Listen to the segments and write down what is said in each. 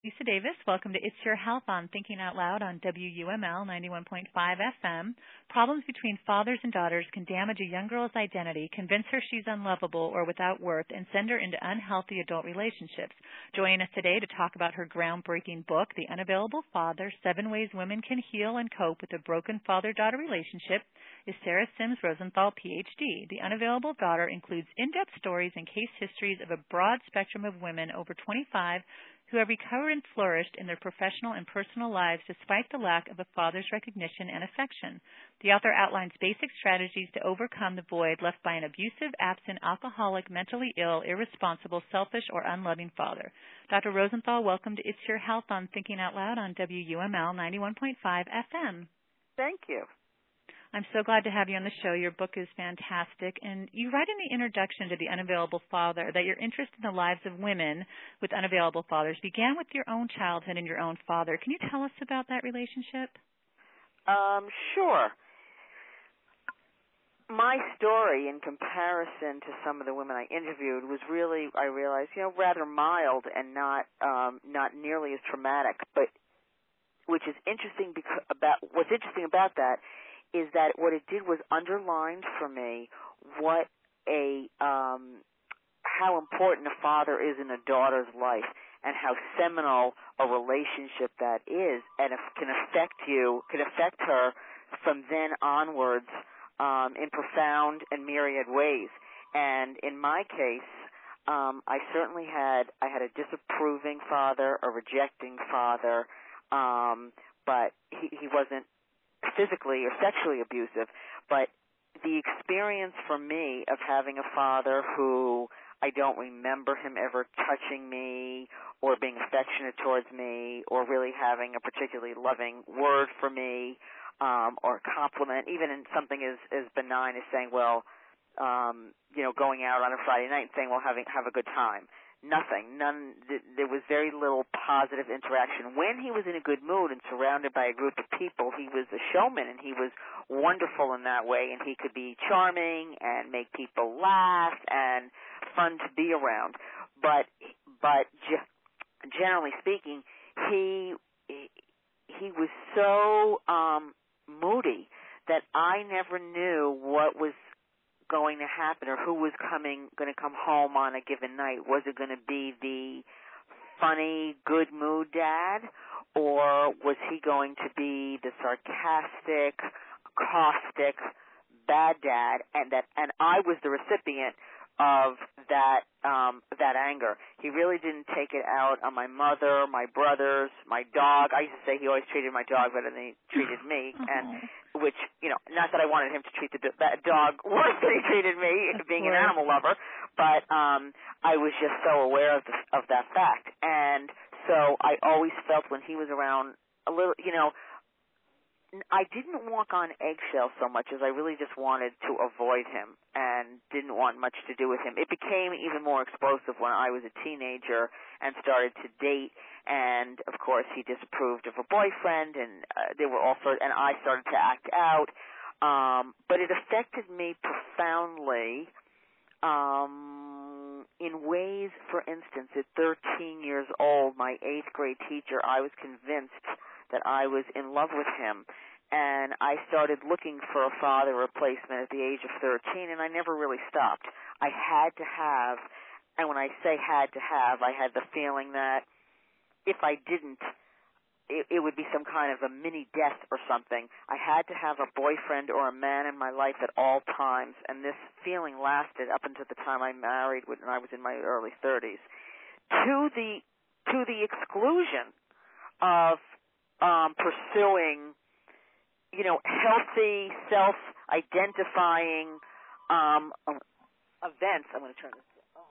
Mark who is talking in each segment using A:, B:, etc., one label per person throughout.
A: Lisa Davis. Welcome to It's Your Health on Thinking Out Loud on WUML 91.5 FM. Problems between fathers and daughters can damage a young girl's identity, convince her she's unlovable or without worth, and send her into unhealthy adult relationships. Joining us today to talk about her groundbreaking book, The Unavailable Father, 7 Ways Women Can Heal and Cope with a Broken Father-Daughter Relationship, is Sarah Sims Rosenthal, Ph.D. The Unavailable Daughter includes in-depth stories and case histories of a broad spectrum of women over 25 who have recovered and flourished in their professional and personal lives despite the lack of a father's recognition and affection. The author outlines basic strategies to overcome the void left by an abusive, absent, alcoholic, mentally ill, irresponsible, selfish, or unloving father. Dr. Rosenthal, welcome to It's Your Health on Thinking Out Loud on WUML 91.5 FM.
B: Thank you.
A: I'm so glad to have you on the show. Your book is fantastic. And you write in the introduction to The Unavailable Father that your interest in the lives of women with unavailable fathers began with your own childhood and your own father. Can you tell us about that relationship?
B: Sure. My story, in comparison to some of the women I interviewed, was really, I realized, rather mild and not nearly as traumatic. But what's interesting about that is that what it did was underlined for me what how important a father is in a daughter's life and how seminal a relationship that is, and can affect her from then onwards in profound and myriad ways. And in my case, I certainly had a disapproving father, a rejecting father, but he wasn't physically or sexually abusive, but the experience for me of having a father who I don't remember him ever touching me or being affectionate towards me or really having a particularly loving word for me or compliment, even in something as benign as saying, going out on a Friday night and saying, have a good time. There was very little positive interaction. When he was in a good mood and surrounded by a group of people, he was a showman, and he was wonderful in that way, and he could be charming and make people laugh and fun to be around. But generally speaking, he was so moody that I never knew what was going to happen or who was going to come home on a given night. Was it going to be the funny, good mood dad, or was he going to be the sarcastic, caustic, bad dad? And I was the recipient of that anger. He really didn't take it out on my mother, my brothers, my dog. I used to say he always treated my dog better than he treated me, and which, not that I wanted him to treat that dog worse than he treated me, being an animal lover, but I was just so aware of that fact. And so I always felt when he was around a little, I didn't walk on eggshells so much as I really just wanted to avoid him and didn't want much to do with him. It became even more explosive when I was a teenager and started to date, and of course he disapproved of a boyfriend, and there were all sorts, and I started to act out. But it affected me profoundly in ways. For instance, at 13 years old, my 8th grade teacher, I was convinced that I was in love with him, and I started looking for a father replacement at the age of 13, and I never really stopped. I had to have, and when I say had to have, I had the feeling that if I didn't, it would be some kind of a mini death or something. I had to have a boyfriend or a man in my life at all times, and this feeling lasted up until the time I married when I was in my early 30s, to the exclusion of pursuing, healthy, self-identifying events. I'm going to turn this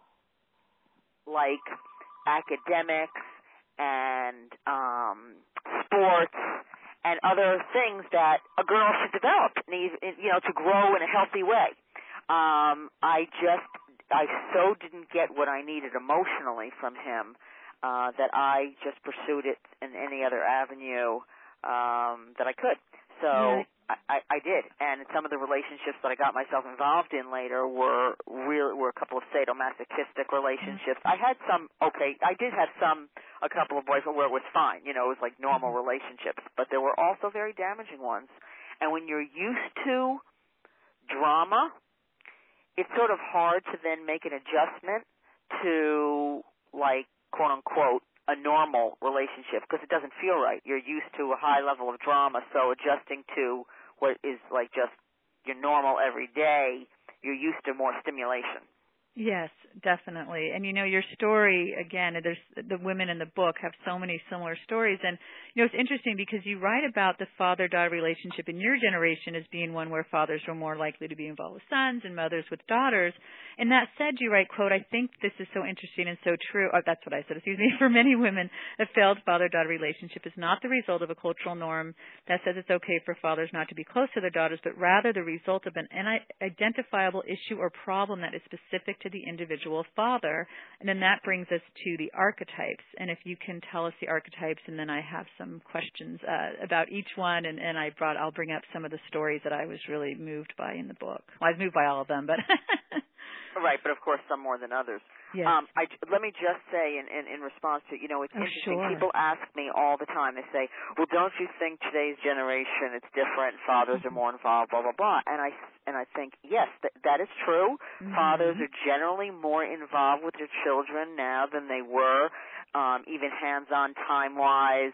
B: like academics and sports and other things that a girl should develop, to grow in a healthy way. I so didn't get what I needed emotionally from him that I just pursued it in any other avenue that I could. So I did, and some of the relationships that I got myself involved in later were a couple of sadomasochistic relationships. I had I did have a couple of boys where it was fine, it was like normal relationships, but there were also very damaging ones. And when you're used to drama, it's sort of hard to then make an adjustment to, like, quote unquote, a normal relationship, because it doesn't feel right. You're used to a high level of drama, so adjusting to what is like just your normal every day, you're used to more stimulation.
A: Yes, definitely. And, your story, again, there's the women in the book have so many similar stories. And, it's interesting because you write about the father-daughter relationship in your generation as being one where fathers were more likely to be involved with sons and mothers with daughters. And that said, you write, quote, "I think this is so interesting and so true." Oh, that's what I said, excuse me. "For many women, a failed father-daughter relationship is not the result of a cultural norm that says it's okay for fathers not to be close to their daughters, but rather the result of an identifiable issue or problem that is specific to the individual father." And then that brings us to the archetypes. And if you can tell us the archetypes, and then I have some questions about each one, and I'll bring up some of the stories that I was really moved by in the book. Well, I was moved by all of them, but
B: right, but of course some more than others.
A: Yes.
B: Let me just say in response to, it's interesting.
A: Sure.
B: People ask me all the time, they say, well, don't you think today's generation, it's different, fathers are more involved, blah, blah, blah. And I think, yes, that is true. Mm-hmm. Fathers are generally more involved with their children now than they were, even hands-on time-wise.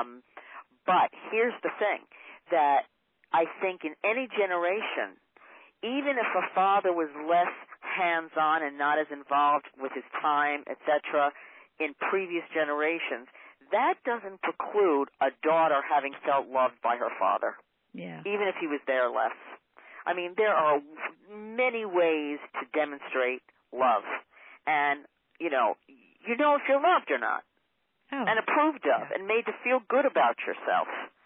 B: But here's the thing, that I think in any generation, even if a father was less hands-on and not as involved with his time, etc., in previous generations, that doesn't preclude a daughter having felt loved by her father, even if he was there less. I mean, there are many ways to demonstrate love, and you know if you're loved or not, and approved of, and made to feel good about yourself.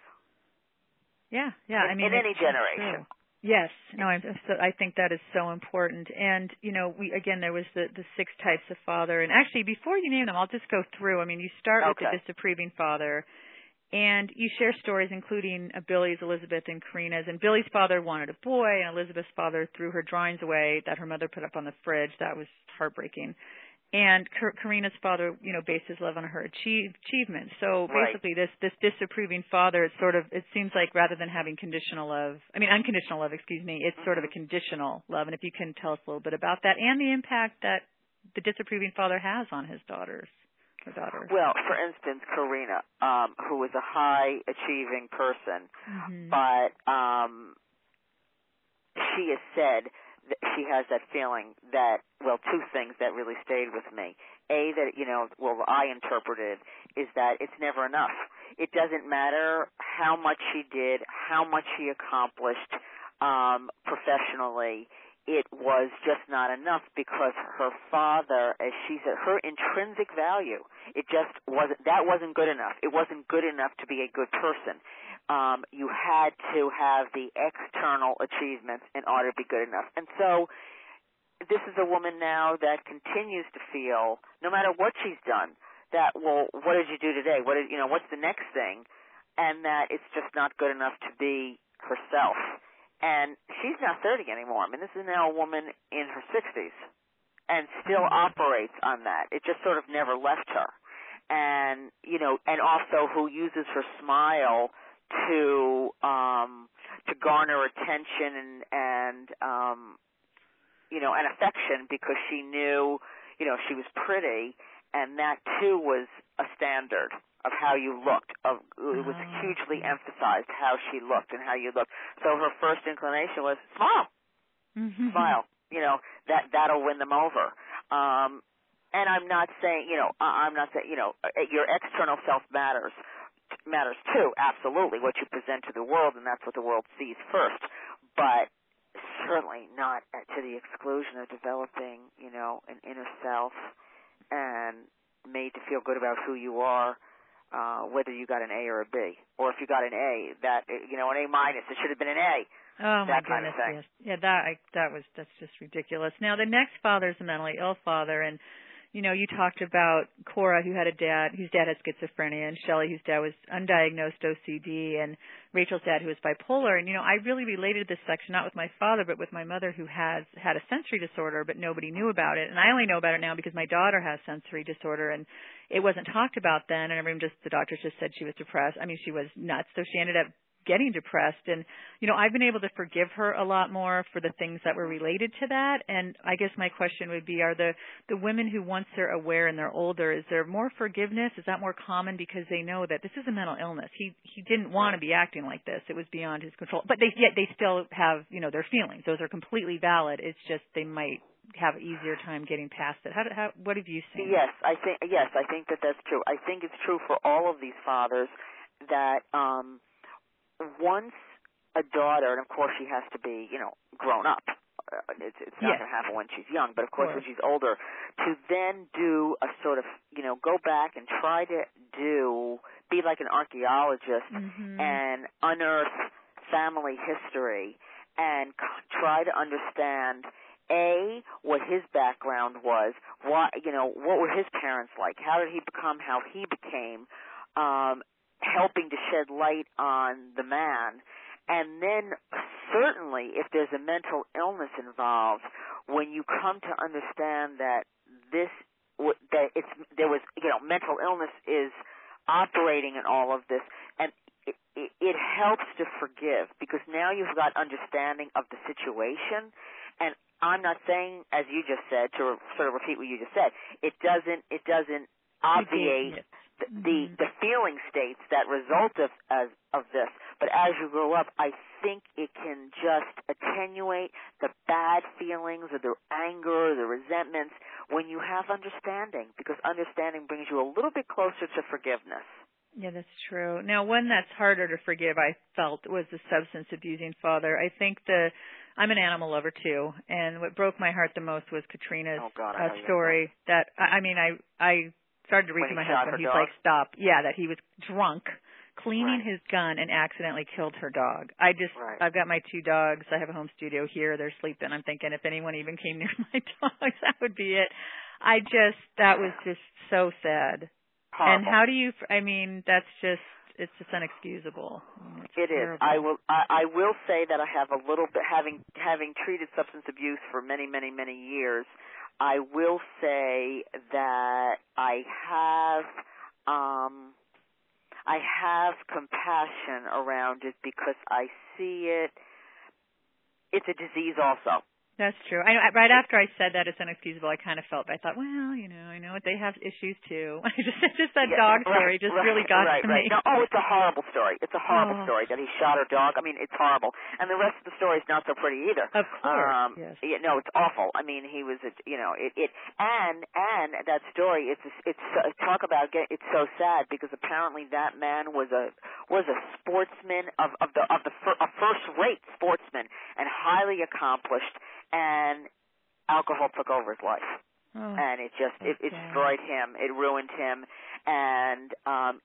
A: Yeah. I mean,
B: in any generation.
A: Yes. No, I think that is so important. And, there was the 6 types of father. And actually, before you name them, I'll just go through. I mean, you start with the disapproving father, and you share stories including Billy's, Elizabeth, and Karina's. And Billy's father wanted a boy, and Elizabeth's father threw her drawings away that her mother put up on the fridge. That was heartbreaking. And Karina's father, based his love on her achievements. So basically, this disapproving father, it seems like rather than having unconditional love, it's sort of a conditional love. And if you can tell us a little bit about that and the impact that the disapproving father has on his daughters.
B: Well, for instance, Karina, who was a high achieving person, but she has said that she has that feeling that, 2 things that really stayed with me. A, that, I interpreted is that it's never enough. It doesn't matter how much she did, how much she accomplished professionally. It was just not enough because her father, as she said, her intrinsic value, that wasn't good enough. It wasn't good enough to be a good person. You had to have the external achievements in order to be good enough. And so this is a woman now that continues to feel, no matter what she's done, that, what did you do today? What's the next thing? And that it's just not good enough to be herself. And she's not 30 anymore. I mean, this is now a woman in her 60s and still operates on that. It just sort of never left her. And, and also who uses her smile to garner attention and affection because she knew, she was pretty, and that too was a standard of how you looked. It was hugely emphasized how she looked and how you looked. So her first inclination was smile, smile. That'll win them over. And I'm not saying, your external self matters too, absolutely, what you present to the world, and that's what the world sees first, but certainly not to the exclusion of developing, an inner self and made to feel good about who you are, whether you got an A or a B, or if you got an A, that, an A minus, it should have been an A.
A: Oh, my
B: that kind
A: goodness,
B: of thing.
A: Yes. Yeah, that's just ridiculous. Now, the next father is a mentally ill father, and you talked about Cora, who had a dad, whose dad had schizophrenia, and Shelley, whose dad was undiagnosed OCD, and Rachel's dad, who was bipolar. And, I really related this section, not with my father, but with my mother, who had a sensory disorder, but nobody knew about it. And I only know about it now because my daughter has sensory disorder, and it wasn't talked about then, and the doctors just said she was depressed. I mean, she was nuts, so she ended up getting depressed. And, I've been able to forgive her a lot more for the things that were related to that. And I guess my question would be, are the women who once they're aware and they're older, is there more forgiveness? Is that more common because they know that this is a mental illness? He didn't want to be acting like this. It was beyond his control. But yet they still have, their feelings. Those are completely valid. It's just they might have an easier time getting past it. What have you seen?
B: Yes, I think that's true. I think it's true for all of these fathers that once a daughter, and of course she has to be, grown up. It's not going to happen when she's young, but of course when she's older, to then do a sort of, go back and try to be like an archaeologist and unearth family history and try to understand what his background was, what were his parents like, how did he become how he became, helping to shed light on the man. And then certainly if there's a mental illness involved, when you come to understand that mental illness is operating in all of this, and it helps to forgive because now you've got understanding of the situation. And I'm not saying, as you just said, to sort of repeat what you just said, it doesn't obviate the feeling states that result of this. But as you grow up, I think it can just attenuate the bad feelings or the anger or the resentments when you have understanding, because understanding brings you a little bit closer to forgiveness.
A: Yeah, that's true. Now, one that's harder to forgive, I felt, was the substance abusing father. I think I'm an animal lover too, and what broke my heart the most was Katrina's story. That I started to read to my husband. He's like, "Stop!" Yeah, that he was drunk, cleaning his gun, and accidentally killed her dog. I've got my 2 dogs. I have a home studio here. They're sleeping. I'm thinking if anyone even came near my dogs, that would be it. That was just so sad. Horrible. And how do you? That's just. It's just inexcusable.
B: It is. I will say that I have a little bit, having treated substance abuse for many, many, many years, I will say that I have compassion around it because I see it's a disease also.
A: That's true. Right after I said that it's inexcusable, I kind of felt, I thought, well, I know they have issues too. just that dog story really got to me.
B: No, it's a horrible story. It's a horrible story that he shot her dog. It's horrible. And the rest of the story is not so pretty either.
A: Of course, yes.
B: No, it's awful. He was, and that story, talk about, it's so sad because apparently that man was a sportsman a first-rate sportsman and highly accomplished. And alcohol took over his life, and it destroyed him. It ruined him, and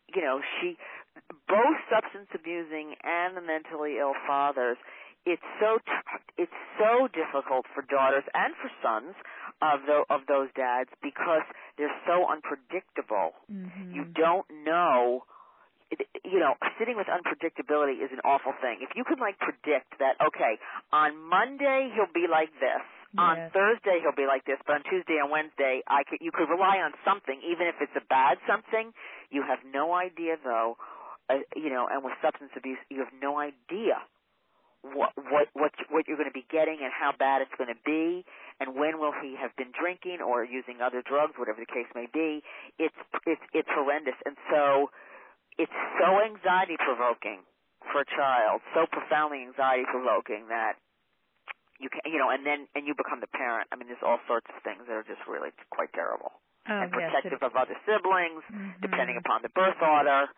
B: both substance abusing and the mentally ill fathers. It's so difficult for daughters and for sons of those dads because they're so unpredictable. Mm-hmm. You don't know. Sitting with unpredictability is an awful thing. If you can predict that, okay, on Monday he'll be like this, on Thursday he'll be like this, but on Tuesday and Wednesday you could rely on something, even if it's a bad something. You have no idea though, and with substance abuse, you have no idea what you're going to be getting and how bad it's going to be, and when will he have been drinking or using other drugs, whatever the case may be. It's horrendous, and so. It's so anxiety-provoking for a child, so profoundly anxiety-provoking that you can, and you become the parent. There's all sorts of things that are just really quite terrible. And protective of other siblings, depending upon the birth order.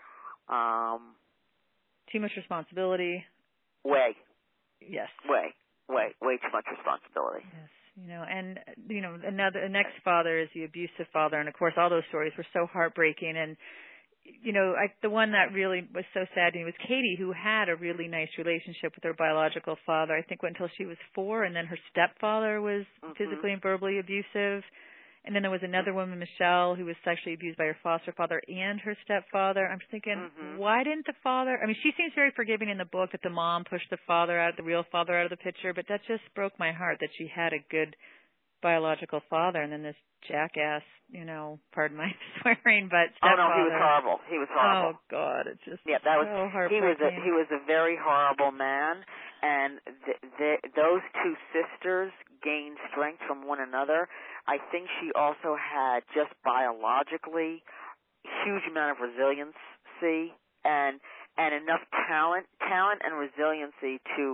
A: Too much responsibility.
B: Way.
A: Yes.
B: Way too much responsibility.
A: Yes. The next father is the abusive father, and of course all those stories were so heartbreaking. And the one that really was so sad to me was Katie, who had a really nice relationship with her biological father, I think until she was 4, and then her stepfather was physically and verbally abusive. And then there was another woman, Michelle, who was sexually abused by her foster father and her stepfather. I'm just thinking, why didn't the father? I mean, she seems very forgiving in the book that the mom pushed the real father out of the picture, but that just broke my heart that she had a good biological father, and then this jackass, pardon my swearing, but stepfather.
B: Oh no, he was horrible. He was horrible.
A: Oh God, it's just
B: that was
A: so heartbreaking.
B: He was a very horrible man, and those two sisters gained strength from one another. I think she also had just biologically huge amount of resiliency and enough talent and resiliency to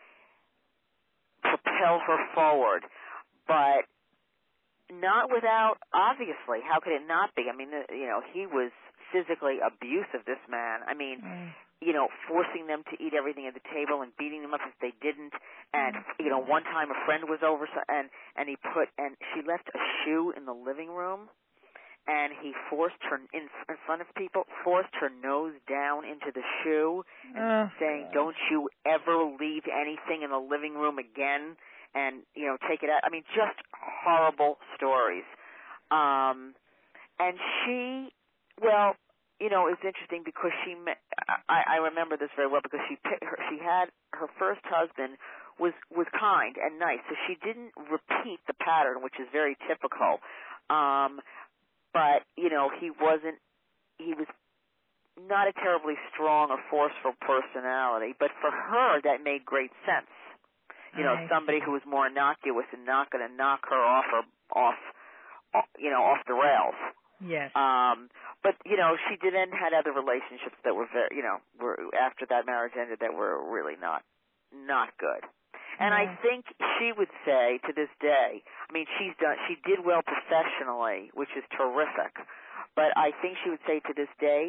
B: propel her forward, but not without, obviously, how could it not be? I mean, he was physically abusive, this man. I mean, forcing them to eat everything at the table and beating them up if they didn't. And, one time a friend was over and she left a shoe in the living room, and he forced her, in front of people, forced her nose down into the shoe and saying, don't you ever leave anything in the living room again. And, take it out. I mean, just horrible stories. And she, it's interesting because I remember this very well because she had her first husband was kind and nice, so she didn't repeat the pattern, which is very typical. But, he was not a terribly strong or forceful personality, but for her that made great sense. Somebody who was more innocuous and not going to knock her off the rails.
A: Yes.
B: But she had other relationships that were very, were after that marriage ended that were really not good. And I think she would say to this day, I mean, she did well professionally, which is terrific. But I think she would say to this day,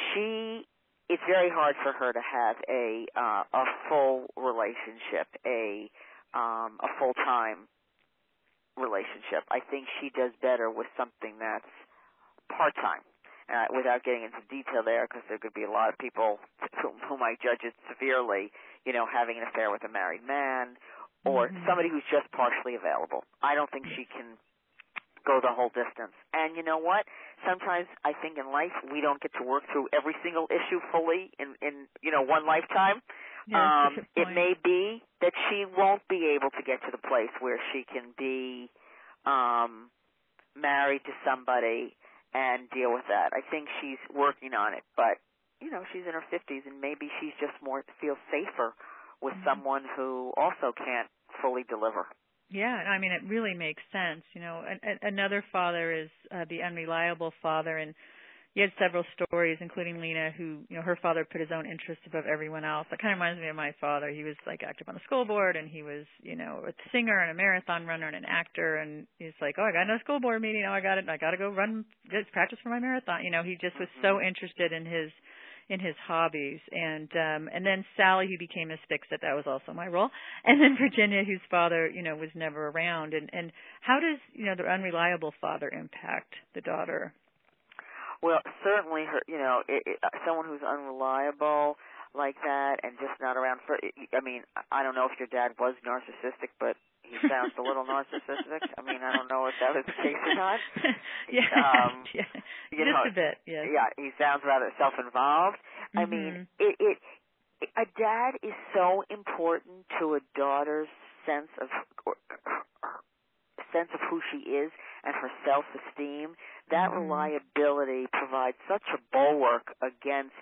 B: it's very hard for her to have a full relationship, a full-time relationship. I think she does better with something that's part-time. Without getting into detail there, because there could be a lot of people who might judge it severely, having an affair with a married man or somebody who's just partially available. I don't think she can go the whole distance. And you know what? Sometimes I think in life we don't get to work through every single issue fully in one lifetime. It may be that she won't be able to get to the place where she can be married to somebody and deal with that. I think she's working on it, but she's in her 50s, and maybe she's just feels safer with someone who also can't fully deliver.
A: Yeah, I mean, it really makes sense. Another father is the unreliable father, and you had several stories, including Lena, who, her father put his own interests above everyone else. That kind of reminds me of my father. He was active on the school board, and he was, a singer and a marathon runner and an actor, and he's like, I got no school board meeting. I got to go practice for my marathon. He just was so interested in his hobbies. And then Sally, who became Miss Fix-It, that was also my role. And then Virginia, whose father, was never around. And how does, the unreliable father impact the daughter?
B: Well, certainly someone who's unreliable like that and just not around I don't know if your dad was narcissistic, but he sounds a little narcissistic. I mean, I don't know if that was the case or not.
A: Just a bit, yes.
B: Yeah, he sounds rather self-involved. I mean, a dad is so important to a daughter's sense of who she is and her self-esteem. That reliability provides such a bulwark against,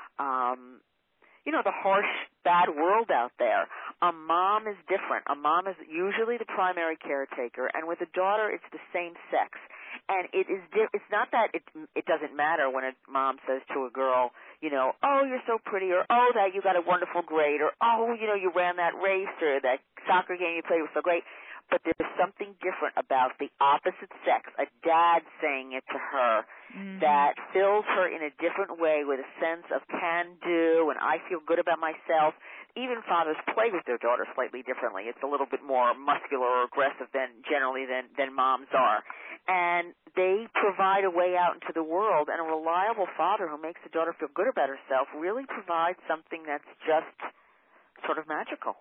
B: the harsh, bad world out there. A mom is different. A mom is usually the primary caretaker, and with a daughter, it's the same sex. And it's not that it doesn't matter when a mom says to a girl, oh, you're so pretty, or oh, that you got a wonderful grade, or oh, you ran that race, or that soccer game you played was so great. But there's something different about the opposite sex, a dad saying it to her, that fills her in a different way with a sense of can do, and I feel good about myself. Even fathers play with their daughters slightly differently. It's a little bit more muscular or aggressive than moms are. And they provide a way out into the world, and a reliable father who makes the daughter feel good about herself really provides something that's just sort of magical.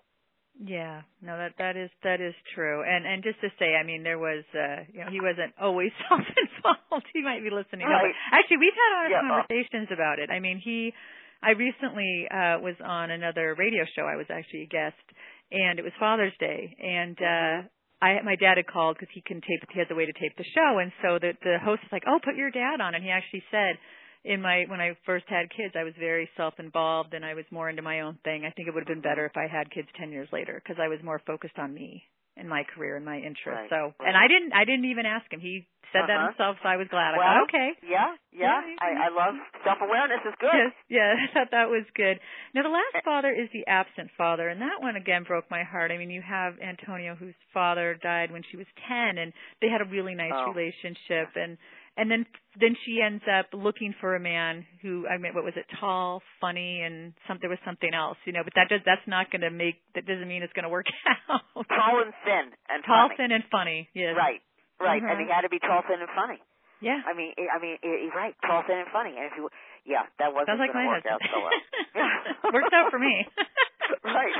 A: Yeah, no, that is true. And just to say, I mean, there was, he wasn't always self-involved. He might be listening.
B: Right.
A: No, but actually, we've had honest conversations about it. I mean, I recently was on another radio show. I was actually a guest, and it was Father's Day, and my dad had called because he has a way to tape the show, and so the host was like, "Oh, put your dad on," and he actually said, when I first had kids, I was very self-involved and I was more into my own thing. I think it would have been better if I had kids 10 years later because I was more focused on me and my career and my interests.
B: Right.
A: So, and I didn't even ask him. He said that himself, so I was glad.
B: Well,
A: I thought, okay.
B: Yeah. I love self-awareness is good.
A: Yes, yeah, I thought that was good. Now, the last father is the absent father, and that one, again, broke my heart. I mean, you have Antonio, whose father died when she was 10, and they had a really nice relationship, and then she ends up looking for a man who, I mean, what was it, tall, funny, and there was something else, but that's not going to that doesn't mean it's going to work out.
B: Tall and thin and
A: tall,
B: funny.
A: thin, and funny, yes.
B: Right, and he had to be tall, thin, and funny.
A: Yeah.
B: I mean, you're right, tall, thin, and funny. And that wasn't
A: like
B: going to work out so well.
A: Works out for me.
B: Right.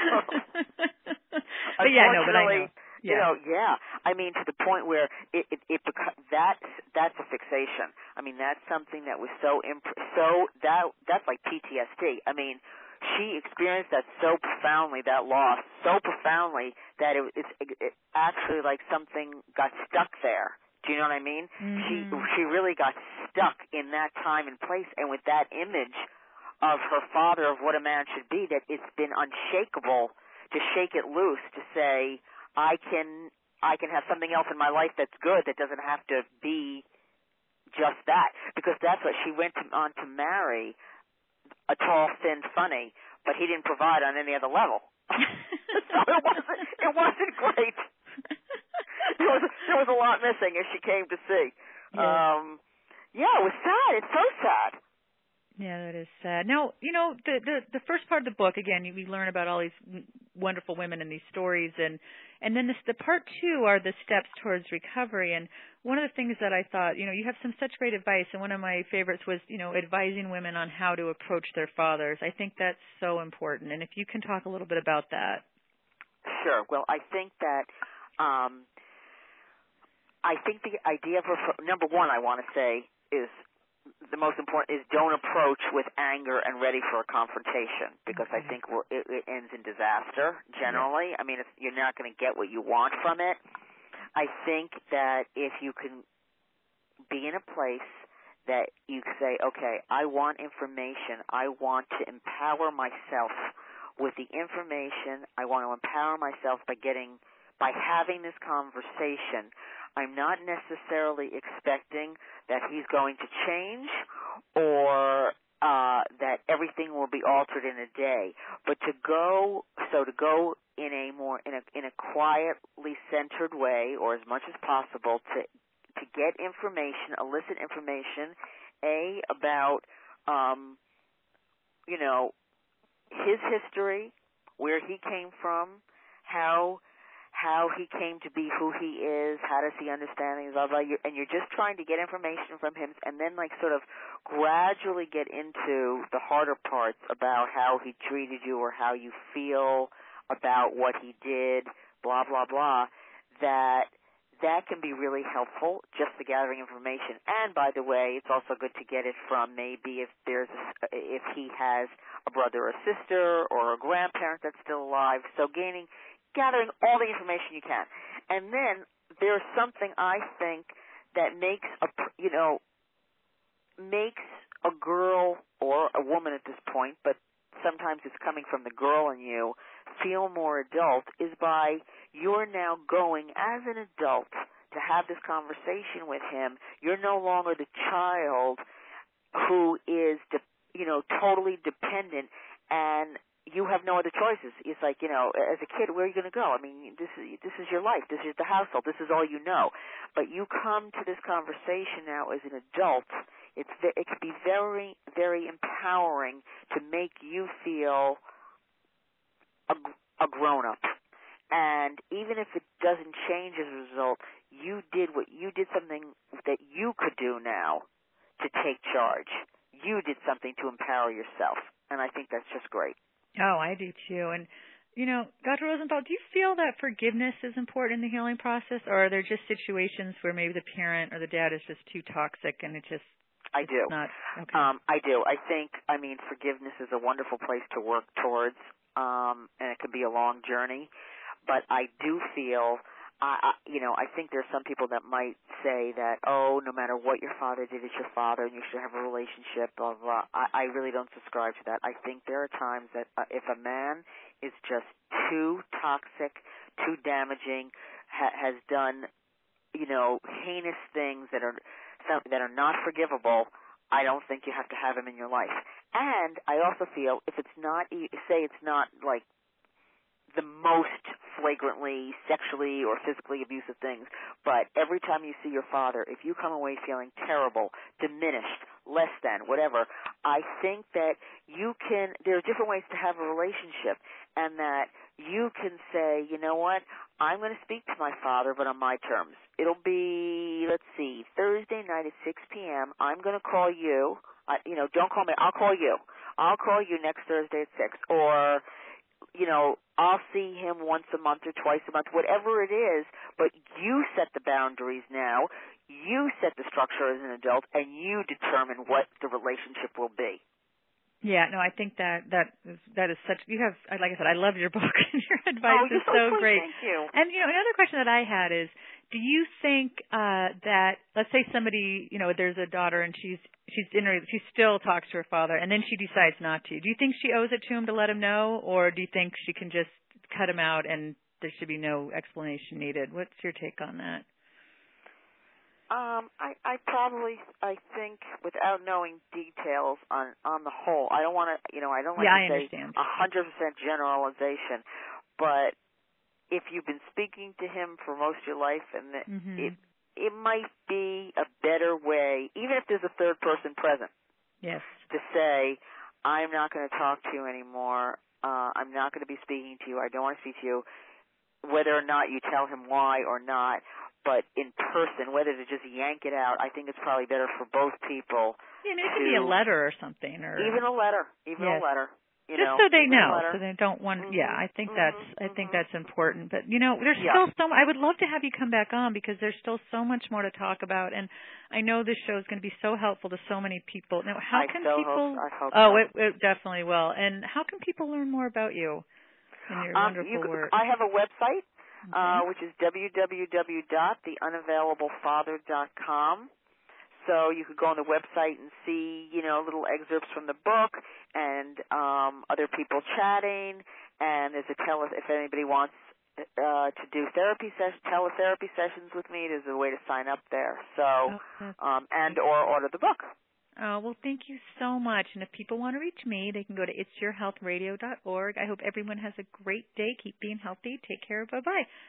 A: But yeah, no, but I know.
B: I mean, to the point where that's a fixation. I mean, that's something that was that's like PTSD. I mean, she experienced that so profoundly, that loss so profoundly that it actually like something got stuck there. Do you know what I mean?
A: Mm-hmm.
B: She really got stuck in that time and place, and with that image of her father, of what a man should be, that it's been unshakable to shake it loose, to say, I can have something else in my life that's good, that doesn't have to be just that. Because that's what she went on to marry, a tall, thin, funny, but he didn't provide on any other level. So it wasn't great. There was a lot missing, as she came to see. It was sad. It's so sad.
A: Yeah, that is sad. Now, the first part of the book, again, we learn about all these wonderful women and these stories, and then the part 2 are the steps towards recovery. And one of the things that I thought, you have such great advice, and one of my favorites was, advising women on how to approach their fathers. I think that's so important. And if you can talk a little bit about that.
B: Sure. Well, I think that the idea of number one, I want to say, is the most important is don't approach with anger and ready for a confrontation, because I think it ends in disaster generally. I mean, you're not going to get what you want from it. I think that if you can be in a place that you say, okay, I want information. I want to empower myself with the information. I want to empower myself by having this conversation. I'm not necessarily expecting that he's going to change or that everything will be altered in a day, but to go in a quietly centered way, or as much as possible, to get information, elicit information, about his history, where he came from, how he came to be who he is, how does he understand things, blah, blah, and you're just trying to get information from him, and then sort of gradually get into the harder parts about how he treated you or how you feel about what he did, blah, blah, blah, that can be really helpful, just the gathering information. And by the way, it's also good to get it from maybe if he has a brother or sister or a grandparent that's still alive. So gathering all the information you can. And then there's something I think that makes a girl or a woman at this point, but sometimes it's coming from the girl in you, feel more adult, is by you're now going as an adult to have this conversation with him. You're no longer the child who is, totally dependent, and you have no other choices. It's like, as a kid, where are you going to go? I mean, this is your life. This is the household. This is all you know. But you come to this conversation now as an adult. It can be very, very empowering to make you feel a grown-up. And even if it doesn't change as a result, you did something that you could do now to take charge. You did something to empower yourself. And I think that's just great.
A: Oh, I do too. And Dr. Rosenthal, do you feel that forgiveness is important in the healing process, or are there just situations where maybe the parent or the dad is just too toxic and
B: I do.
A: Not okay?
B: I do. I think, forgiveness is a wonderful place to work towards, and it can be a long journey. But I do feel, I think there's some people that might say that, oh, no matter what your father did, it's your father, and you should have a relationship, blah, blah. I really don't subscribe to that. I think there are times that if a man is just too toxic, too damaging, has done, heinous things that are not forgivable, I don't think you have to have him in your life. And I also feel if it's not, say it's not like the most flagrantly sexually or physically abusive things, but every time you see your father, if you come away feeling terrible, diminished, less than, whatever, I think that there are different ways to have a relationship, and that you can say, you know what, I'm going to speak to my father, but on my terms. It'll be, Thursday night at 6 p.m. I'm going to call you. Don't call me. I'll call you. I'll call you next Thursday at 6. Or, I'll see him once a month or twice a month, whatever it is, but you set the boundaries now. You set the structure as an adult, and you determine what the relationship will be.
A: Yeah, no, I think that is such. You have, like I said, I love your book and your advice is so
B: sweet.
A: great.
B: Thank you.
A: And another question that I had is, do you think that, let's say somebody, there's a daughter and she still talks to her father, and then she decides not to. Do you think she owes it to him to let him know, or do you think she can just cut him out and there should be no explanation needed? What's your take on that?
B: I think without knowing details on the whole, I don't want to, I don't like to say 100% generalization, but if you've been speaking to him for most of your life, and it might be a better way, even if there's a third person present,
A: yes,
B: to say, I'm not going to talk to you anymore. I'm not going to be speaking to you. I don't want to speak to you, whether or not you tell him why or not. But in person, whether to just yank it out, I think it's probably better for both people.
A: Yeah, it could be a letter or something, or
B: even a letter,
A: yes.
B: a letter.
A: Just so they know, so they don't want. Mm-hmm. Yeah, I think that's important. But there's still so. I would love to have you come back on because there's still so much more to talk about, and I know this show is going to be so helpful to so many people. Now, how can people?
B: I hope
A: so.
B: It
A: definitely will. And how can people learn more about you and your wonderful work?
B: I have a website. Which is www.theunavailablefather.com. So you could go on the website and see, little excerpts from the book and other people chatting. And there's if anybody wants to do teletherapy sessions with me, there's a way to sign up there. So or order the book.
A: Oh, well, thank you so much. And if people want to reach me, they can go to itsyourhealthradio.org. I hope everyone has a great day. Keep being healthy. Take care. Bye-bye.